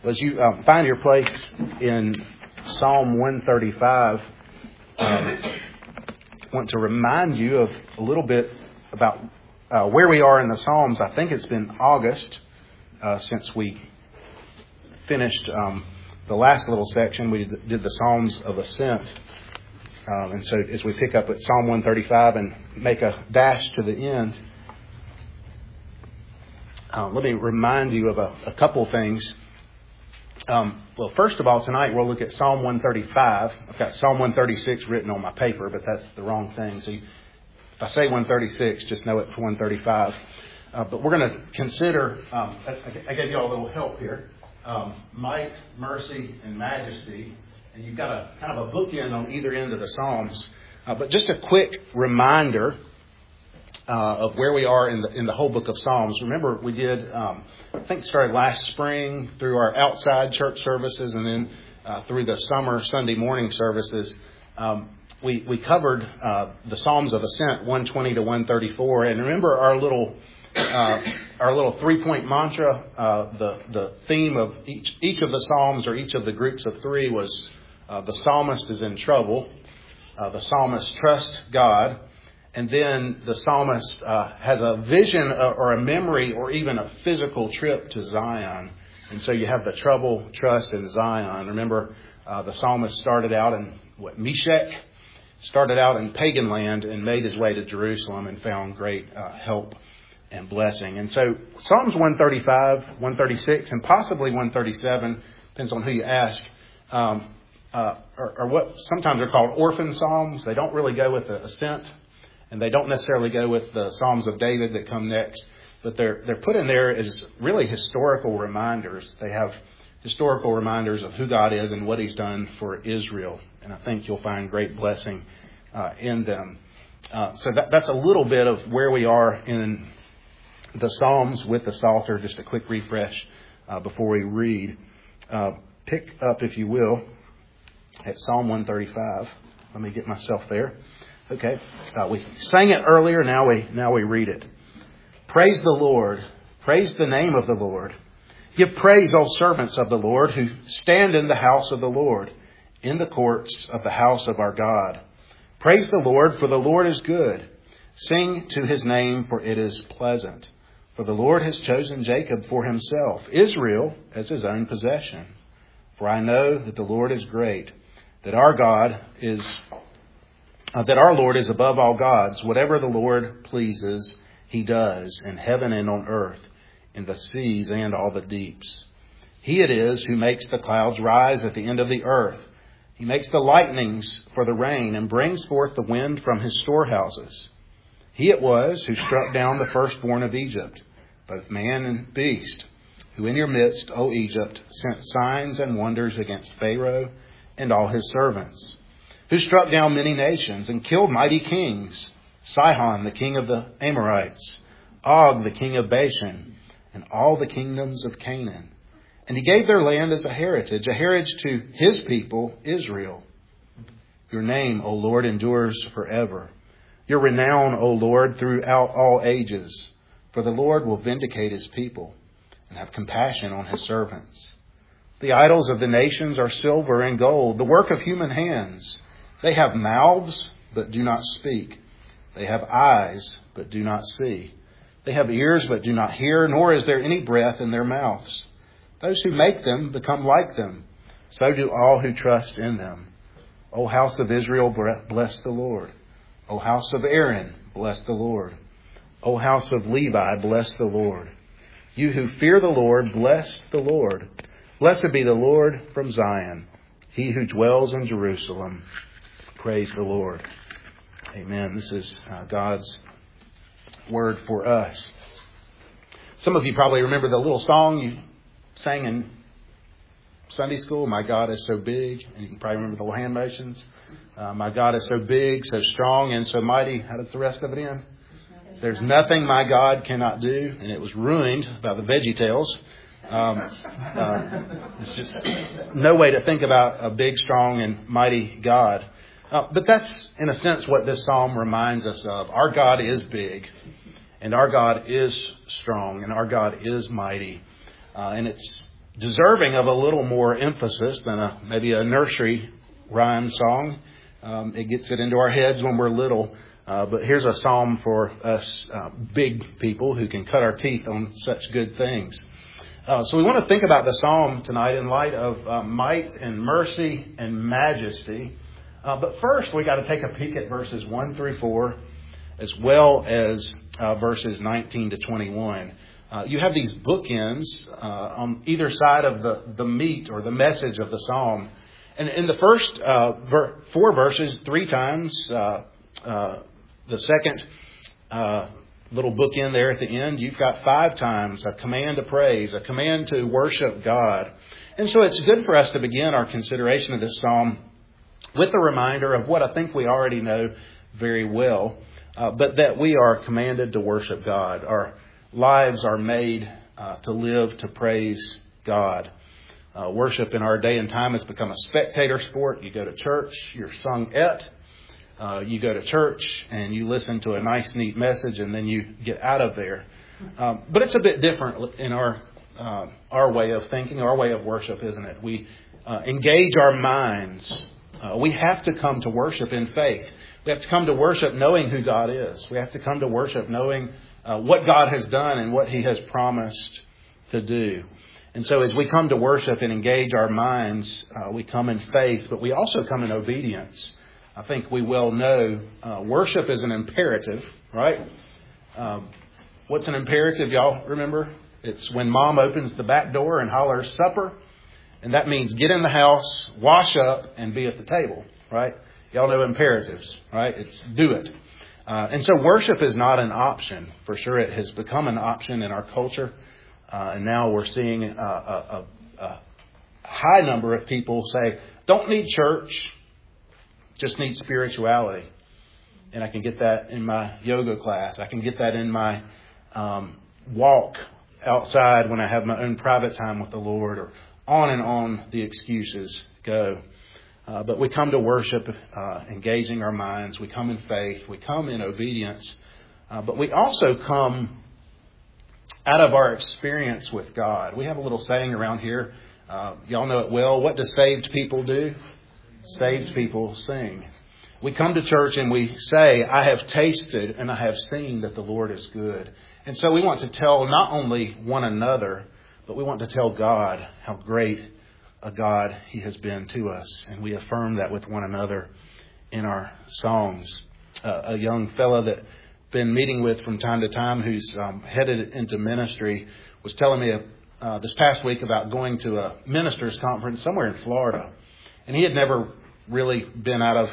As you find your place in Psalm 135, I want to remind you of a little bit about where we are in the Psalms. I think it's been August since we finished the last little section. We did the Psalms of Ascent. And so as we pick up at Psalm 135 and make a dash to the end, let me remind you of a couple things. Well, first of all, tonight we'll look at Psalm 135. I've got Psalm 136 written on my paper, but that's the wrong thing. So if I say 136, just know it's 135. But we're going to consider, I gave you all a little help here, might, mercy, and majesty. And you've got a kind of a bookend on either end of the Psalms. But just a quick reminder of where we are in the whole book of Psalms. Remember, we did, I think it started last spring through our outside church services and then through the summer Sunday morning services. We covered the Psalms of Ascent, 120 to 134. And remember our little 3-point mantra, the theme of each of the Psalms or each of the groups of three was the psalmist is in trouble. The psalmist trusts God. And then the psalmist has a vision or a memory or even a physical trip to Zion. And so you have the trouble, trust, and Zion. Remember, the psalmist started out in Meshech, started out in pagan land and made his way to Jerusalem and found great help and blessing. And so Psalms 135, 136, and possibly 137, depends on who you ask, are what sometimes are called orphan psalms. They don't really go with the ascent. And they don't necessarily go with the Psalms of David that come next, but they're put in there as really historical reminders. They have historical reminders of who God is and what He's done for Israel. And I think you'll find great blessing in them. So that's a little bit of where we are in the Psalms with the Psalter. Just a quick refresh before we read. Pick up, if you will, at Psalm 135. Let me get myself there. Okay, we sang it earlier, now we read it. Praise the Lord. Praise the name of the Lord. Give praise, O servants of the Lord, who stand in the house of the Lord, in the courts of the house of our God. Praise the Lord, for the Lord is good. Sing to His name, for it is pleasant. For the Lord has chosen Jacob for Himself, Israel as His own possession. For I know that the Lord is great, that our Lord is above all gods. Whatever the Lord pleases, He does, in heaven and on earth, in the seas and all the deeps. He it is who makes the clouds rise at the end of the earth. He makes the lightnings for the rain and brings forth the wind from His storehouses. He it was who struck down the firstborn of Egypt, both man and beast, who in your midst, O Egypt, sent signs and wonders against Pharaoh and all his servants, who struck down many nations and killed mighty kings, Sihon, the king of the Amorites, Og, the king of Bashan, and all the kingdoms of Canaan. And He gave their land as a heritage to His people, Israel. Your name, O Lord, endures forever. Your renown, O Lord, throughout all ages. For the Lord will vindicate His people and have compassion on His servants. The idols of the nations are silver and gold, the work of human hands. They have mouths, but do not speak. They have eyes, but do not see. They have ears, but do not hear, nor is there any breath in their mouths. Those who make them become like them. So do all who trust in them. O house of Israel, bless the Lord. O house of Aaron, bless the Lord. O house of Levi, bless the Lord. You who fear the Lord, bless the Lord. Blessed be the Lord from Zion, He who dwells in Jerusalem. Praise the Lord. Amen. This is God's word for us. Some of you probably remember the little song you sang in Sunday school, My God is so big. And you can probably remember the little hand motions. My God is so big, so strong, and so mighty. How does the rest of it end? There's nothing my God cannot do. And it was ruined by the VeggieTales. It's just no way to think about a big, strong, and mighty God. But that's, in a sense, what this psalm reminds us of. Our God is big, and our God is strong, and our God is mighty. And it's deserving of a little more emphasis than maybe a nursery rhyme song. It gets it into our heads when we're little. But here's a psalm for us big people who can cut our teeth on such good things. So we want to think about the psalm tonight in light of might and mercy and majesty. But first, we got to take a peek at verses 1 through 4, as well as verses 19 to 21. You have these bookends on either side of the meat or the message of the psalm. And in the first 4 verses, 3 times, the second little bookend there at the end, you've got 5 times a command to praise, a command to worship God. And so it's good for us to begin our consideration of this psalm with a reminder of what I think we already know very well, but that we are commanded to worship God. Our lives are made to live to praise God. Worship in our day and time has become a spectator sport. You go to church, you're sung at. You go to church and you listen to a nice, neat message, and then you get out of there. But it's a bit different in our way of thinking, our way of worship, isn't it? We engage our minds. We have to come to worship in faith. We have to come to worship knowing who God is. We have to come to worship knowing what God has done and what He has promised to do. And so as we come to worship and engage our minds, we come in faith, but we also come in obedience. I think we well know worship is an imperative, right? What's an imperative, y'all remember? It's when Mom opens the back door and hollers supper. And that means get in the house, wash up, and be at the table, right? Y'all know imperatives, right? It's do it. And so worship is not an option. For sure, it has become an option in our culture. And now we're seeing a high number of people say, don't need church, just need spirituality. And I can get that in my yoga class. I can get that in my walk outside when I have my own private time with the Lord, or on and on the excuses go. But we come to worship, engaging our minds. We come in faith. We come in obedience. But we also come out of our experience with God. We have a little saying around here. Y'all know it well. What do saved people do? Saved people sing. We come to church and we say, I have tasted and I have seen that the Lord is good. And so we want to tell not only one another, but we want to tell God how great a God He has been to us. And we affirm that with one another in our songs. A young fella that I've been meeting with from time to time who's headed into ministry was telling me this past week about going to a ministers conference somewhere in Florida. And he had never really been out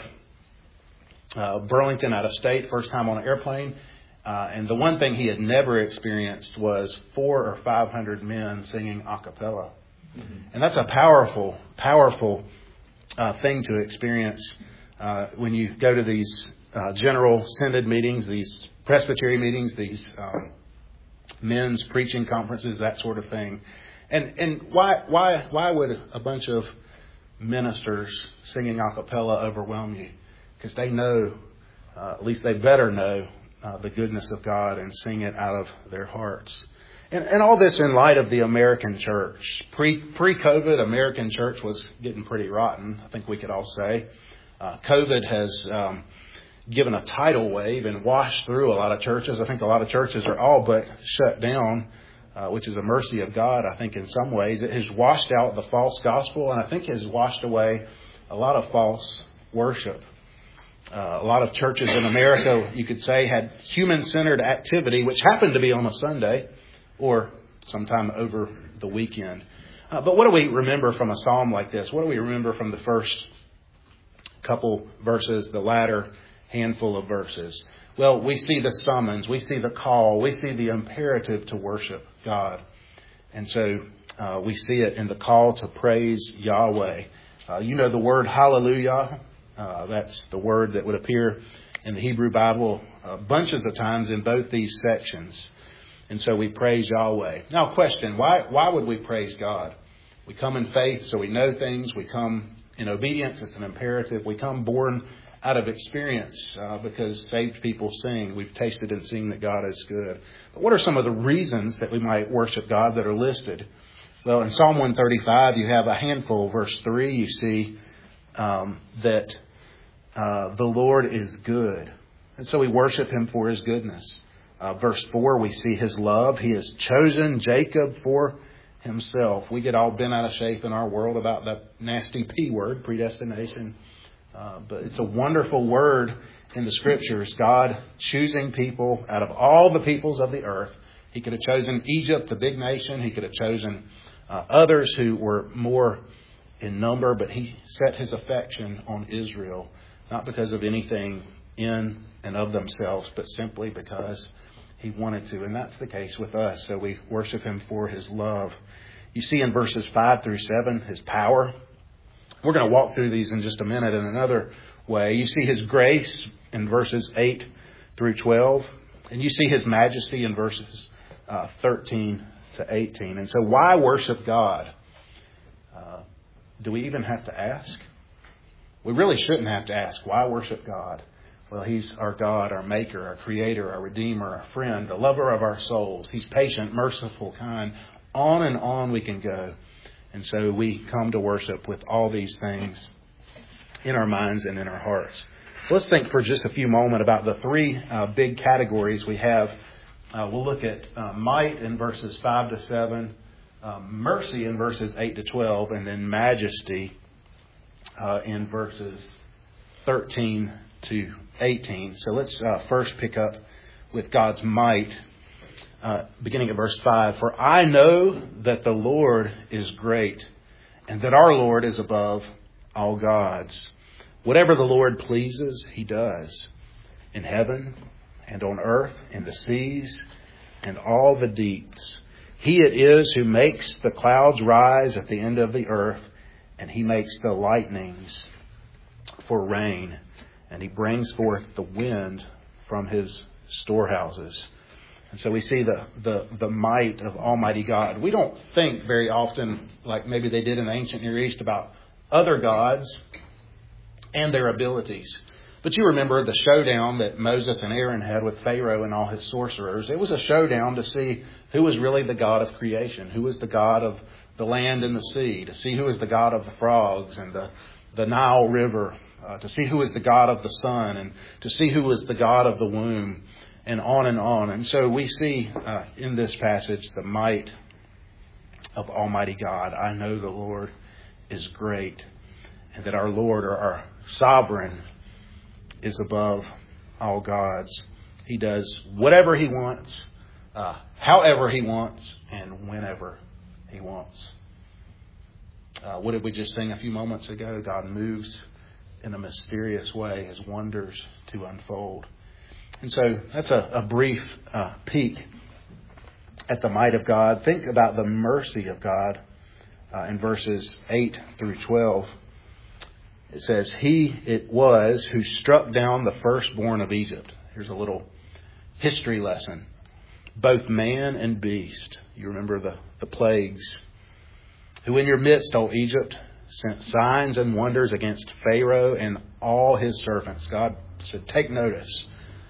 of Burlington, out of state, first time on an airplane. And the one thing he had never experienced was 400 or 500 men singing a cappella. Mm-hmm. And that's a powerful, powerful thing to experience when you go to these general synod meetings, these presbytery meetings, these men's preaching conferences, that sort of thing. And why would a bunch of ministers singing a cappella overwhelm you? Because they know, at least they better know, the goodness of God and sing it out of their hearts. And all this in light of the American church. Pre-COVID, American church was getting pretty rotten, I think we could all say. COVID has given a tidal wave and washed through a lot of churches. I think a lot of churches are all but shut down, which is a mercy of God, I think, in some ways. It has washed out the false gospel, and I think has washed away a lot of false worship. A lot of churches in America, you could say, had human-centered activity, which happened to be on a Sunday or sometime over the weekend. But what do we remember from a psalm like this? What do we remember from the first couple verses, the latter handful of verses? Well, we see the summons, we see the call, we see the imperative to worship God. And so we see it in the call to praise Yahweh. You know the word hallelujah. That's the word that would appear in the Hebrew Bible bunches of times in both these sections. And so we praise Yahweh. Now, question, why would we praise God? We come in faith, so we know things. We come in obedience. It's an imperative. We come born out of experience because saved people sing. We've tasted and seen that God is good. But what are some of the reasons that we might worship God that are listed? Well, in Psalm 135, you have a handful. Verse 3, you see that the Lord is good. And so we worship Him for His goodness. Verse 4, we see His love. He has chosen Jacob for Himself. We get all bent out of shape in our world about that nasty P word, predestination. But it's a wonderful word in the Scriptures. God choosing people out of all the peoples of the earth. He could have chosen Egypt, the big nation. He could have chosen others who were more in number. But He set His affection on Israel, not because of anything in and of themselves, but simply because He wanted to. And that's the case with us. So we worship Him for His love. You see in verses 5 through 7, His power. We're going to walk through these in just a minute in another way. You see His grace in verses 8 through 12. And you see His majesty in verses 13 to 18. And so why worship God? Do we even have to ask? We really shouldn't have to ask. Why worship God? Well, He's our God, our Maker, our Creator, our Redeemer, our friend, the lover of our souls. He's patient, merciful, kind. On and on we can go. And so we come to worship with all these things in our minds and in our hearts. Let's think for just a few moments about the three big categories we have. We'll look at might in verses 5 to 7, mercy in verses 8 to 12, and then majesty in verses 13 to 18. So let's first pick up with God's might, beginning at verse 5. For I know that the Lord is great, and that our Lord is above all gods. Whatever the Lord pleases, He does, in heaven and on earth, in the seas and all the deeps. He it is who makes the clouds rise at the end of the earth, and He makes the lightnings for rain, and He brings forth the wind from His storehouses. And so we see the might of Almighty God. We don't think very often, like maybe they did in the ancient Near East, about other gods and their abilities. But you remember the showdown that Moses and Aaron had with Pharaoh and all his sorcerers. It was a showdown to see who was really the God of creation, who was the God of the land and the sea, to see who was the God of the frogs and the Nile River, to see who was the God of the sun, and to see who was the God of the womb, and on and on. And so we see in this passage the might of Almighty God. I know the Lord is great, and that our Lord, or our sovereign, is above all gods. He does whatever He wants, however He wants, and whenever He wants. What did we just sing a few moments ago? God moves in a mysterious way, His wonders to unfold. And so that's a brief peek at the might of God. Think about the mercy of God in verses 8 through 12. It says, He it was who struck down the firstborn of Egypt. Here's a little history lesson. Both man and beast. You remember the plagues. Who in your midst, O Egypt, sent signs and wonders against Pharaoh and all his servants. God said, take notice.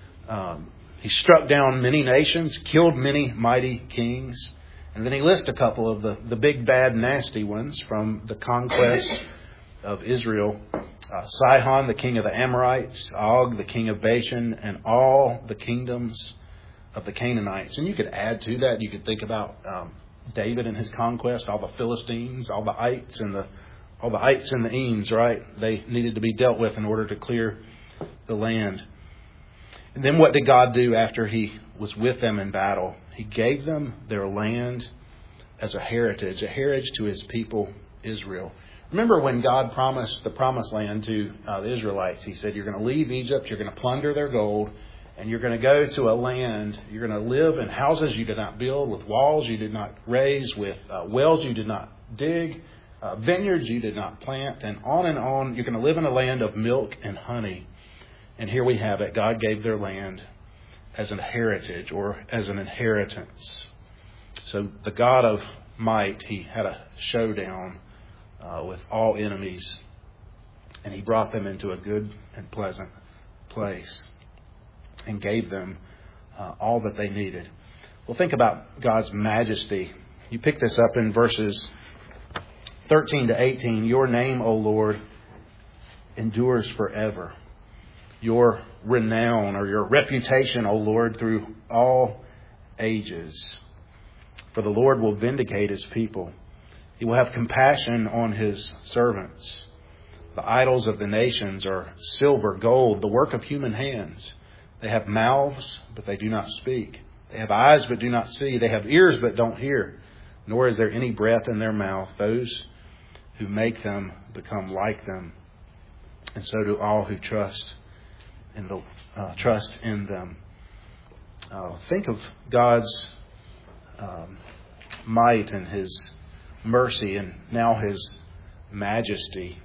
He struck down many nations, killed many mighty kings. And then He lists a couple of the big, bad, nasty ones from the conquest of Israel. Sihon, the king of the Amorites, Og, the king of Bashan, and all the kingdoms of the Canaanites. And you could add to that, you could think about David and his conquest, all the Philistines, all the ites and the Enes, right? They needed to be dealt with in order to clear the land. And then what did God do after He was with them in battle? He gave them their land as a heritage to His people, Israel. Remember when God promised the promised land to the Israelites? He said, you're going to leave Egypt, you're going to plunder their gold, and you're going to go to a land, you're going to live in houses you did not build, with walls you did not raise, with wells you did not dig, vineyards you did not plant, and on and on. You're going to live in a land of milk and honey. And here we have it. God gave their land as an heritage, or as an inheritance. So the God of might, He had a showdown with all enemies, and He brought them into a good and pleasant place and gave them all that they needed. Well, think about God's majesty You pick this up in verses 13 to 18. Your name, O Lord, endures forever. Your renown or your reputation, O Lord, through all ages. For the Lord will vindicate His people. He will have compassion on His servants. The idols of the nations are silver, gold, the work of human hands. They have mouths, but they do not speak. They have eyes, but do not see. They have ears, but don't hear. Nor is there any breath in their mouth. Those who make them become like them. And so do all who trust in them. Think of God's might and His mercy and now His majesty.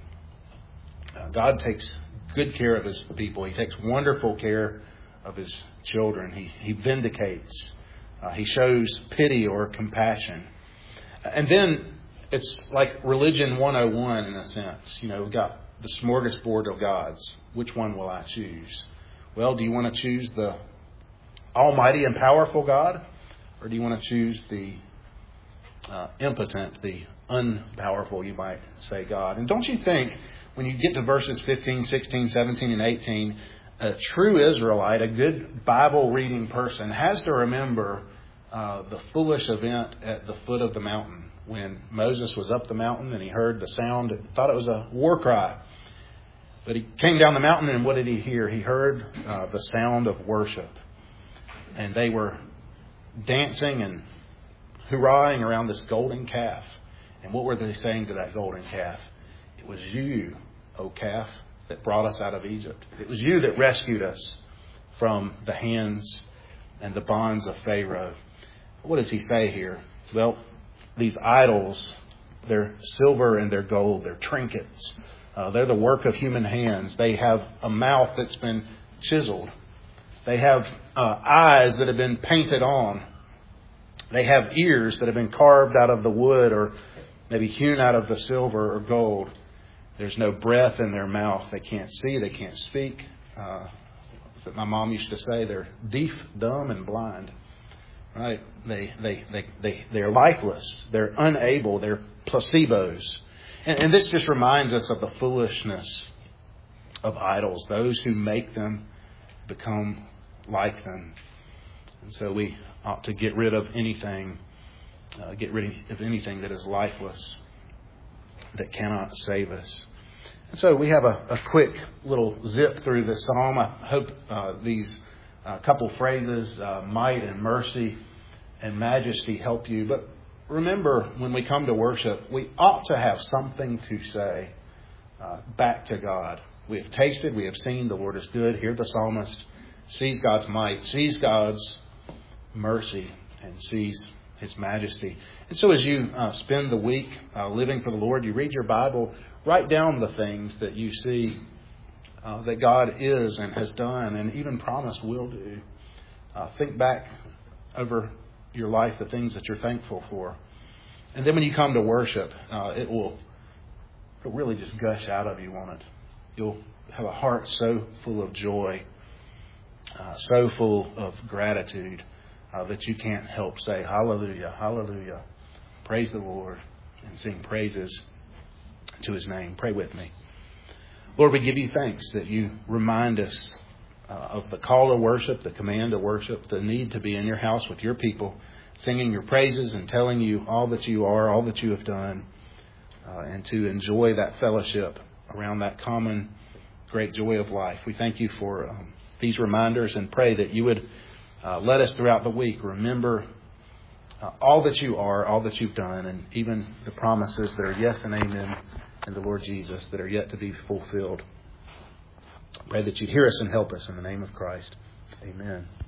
God takes good care of His people. He takes wonderful care of His children. He vindicates. He shows pity or compassion. And then it's like religion 101 in a sense. You know, we've got the smorgasbord of gods. Which one will I choose? Well, do you want to choose the almighty and powerful God? Or do you want to choose the impotent, the unpowerful, you might say, God? And don't you think when you get to verses 15, 16, 17, and 18, a true Israelite, a good Bible-reading person, has to remember the foolish event at the foot of the mountain when Moses was up the mountain and he heard the sound and thought it was a war cry. But he came down the mountain and what did he hear? He heard the sound of worship. And they were dancing and hurrahing around this golden calf. And what were they saying to that golden calf? It was you, O calf, that brought us out of Egypt. It was you that rescued us from the hands and the bonds of Pharaoh. What does he say here? Well, these idols, they're silver and they're gold. They're trinkets. They're the work of human hands. They have a mouth that's been chiseled. They have eyes that have been painted on. They have ears that have been carved out of the wood or maybe hewn out of the silver or gold. There's no breath in their mouth. They can't see. They can't speak. My mom used to say they're deaf, dumb, and blind. Right? They're lifeless. They're unable. They're placebos. And this just reminds us of the foolishness of idols. Those who make them become like them. And so we ought to get rid of anything that is lifeless, that cannot save us. And so we have a quick little zip through this psalm. I hope these couple phrases, might and mercy and majesty, help you. But remember, when we come to worship, we ought to have something to say back to God. We have tasted, we have seen, the Lord is good. Here the psalmist sees God's might, sees God's mercy, and sees His majesty. And so as you spend the week living for the Lord, you read your Bible, write down the things that you see that God is and has done and even promised will do. Think back over your life, the things that you're thankful for. And then when you come to worship, it'll really just gush out of you, won't it? You'll have a heart so full of joy, so full of gratitude, that you can't help say, hallelujah, hallelujah, praise the Lord, and sing praises to His name. Pray with me. Lord, we give you thanks that you remind us of the call to worship, the command to worship, the need to be in your house with your people, singing your praises and telling you all that you are, all that you have done, and to enjoy that fellowship around that common great joy of life. We thank you for these reminders and pray that you would let us throughout the week remember all that you are, all that you've done, and even the promises that are yes and amen in the Lord Jesus that are yet to be fulfilled. Pray that you'd hear us and help us in the name of Christ. Amen.